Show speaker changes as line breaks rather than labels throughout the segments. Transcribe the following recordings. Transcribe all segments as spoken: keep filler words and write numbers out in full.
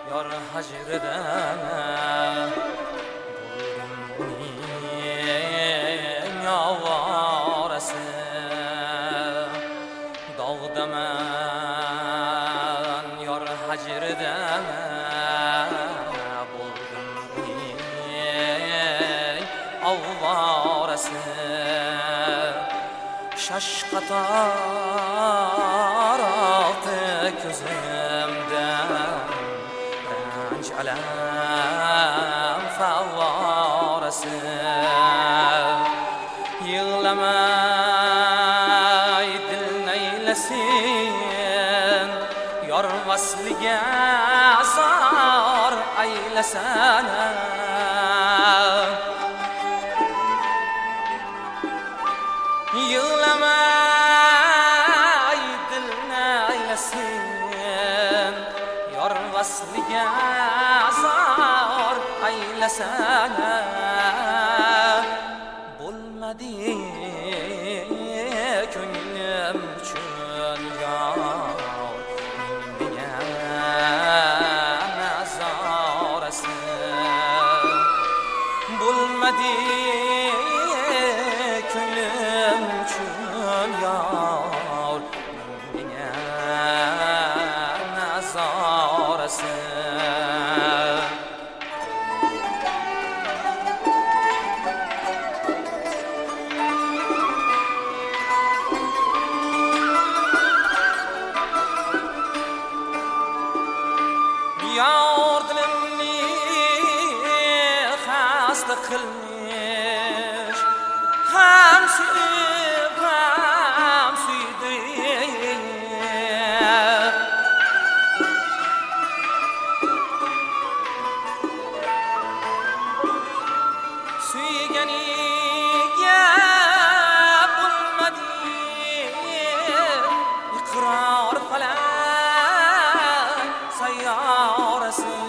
yor hajrida buning ovorasi dog'daman yor hajrida buning ovorasi shashqatar olti ko'zimdan ranj alam favvorasi yig'lamay dil naylasin yor vasliga azor aylasana yig'lamay dil naylasin yor vasliga azor aylasana bo'lmadi ko'nglim uchun yor degan nazorasi bo'lmadi ko'nglim uchun yor degan nazorasi yor dilimni xasta qilmish ham sevib ham suydim suyganiga bo'lmadi iqror falak sayyorasi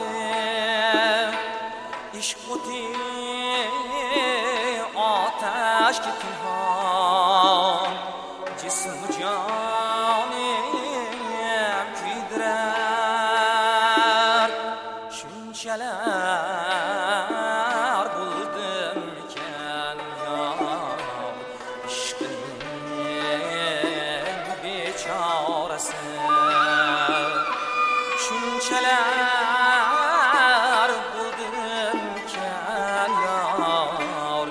ishq o'ti otash pinhon jism jonim kuydirar shunchalar bo'ldimkan yor ishqning bechorasi shunchalar bo'ldimkan yor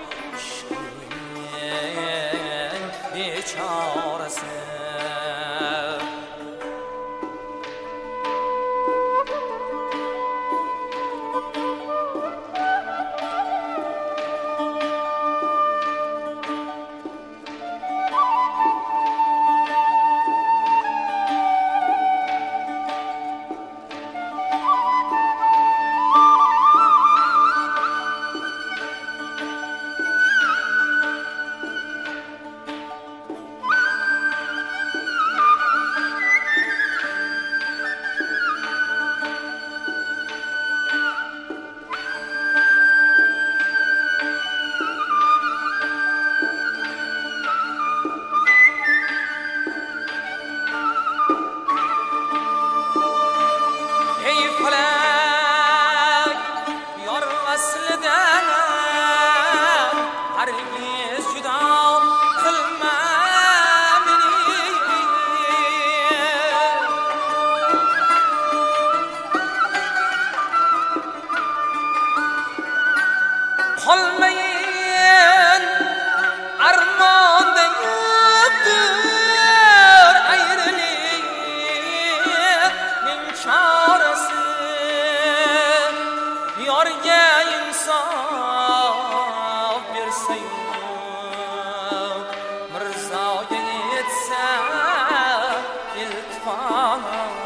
ishqning bechorasi qolmayin armonda yo'qdir ayriliqning chorasi yorga insof bersayu mirzoga yetsa iltifot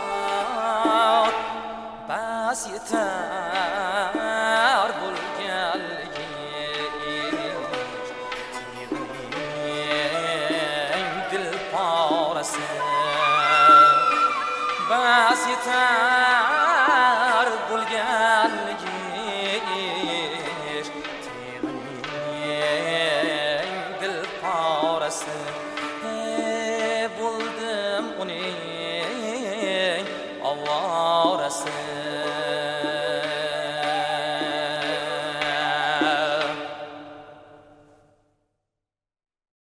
bas yetar bo'lganligi bas yetar bo'lganligi teg'ning dil porasi bo'ldim uning ovorasi